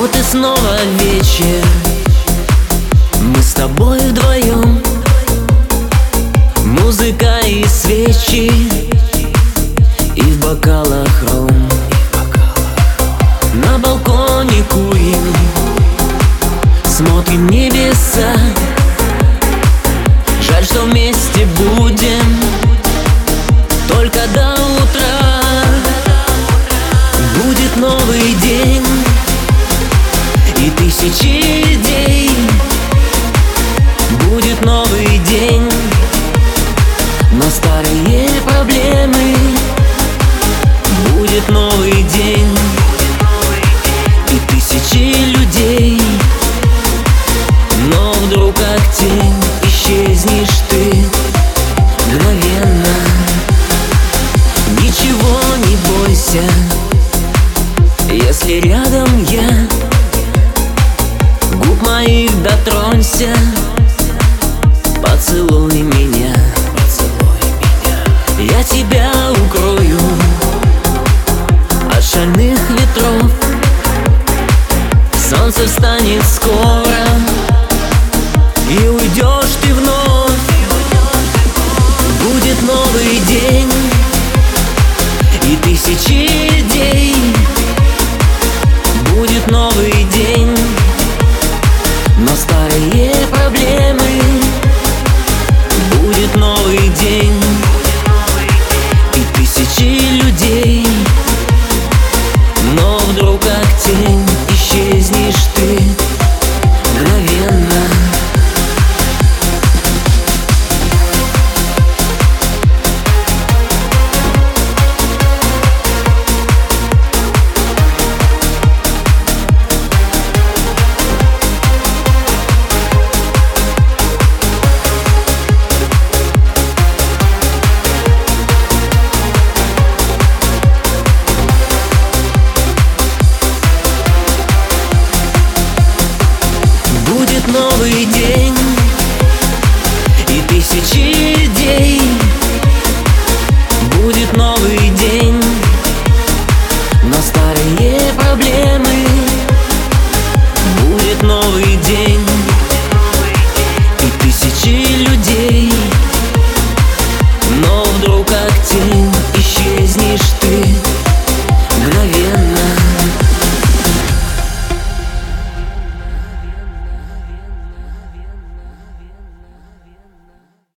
Вот и снова вечер, мы с тобой вдвоем. Музыка и свечи, и в бокалах ром. На балконе курим, смотрим небеса. Жаль, что вместе будем только до утра. Будет новый день и тысячи идей. Будет новый день, но старые проблемы. Будет новый день и тысячи людей. Но вдруг как тень исчезнешь ты мгновенно. Ничего не бойся, если рядом я. Губ моих дотронься, поцелуй меня. Я тебя укрою от шальных ветров. Солнце встанет скоро, и уйдешь ты вновь. Будет новый день и тысячи идей. Будет новый день, но старые проблемы. Будет новый день и тысячи людей. Но вдруг как тень исчезнешь ты мгновенно. Будет новый день и тысячи идей. Будет новый день, но старые проблемы.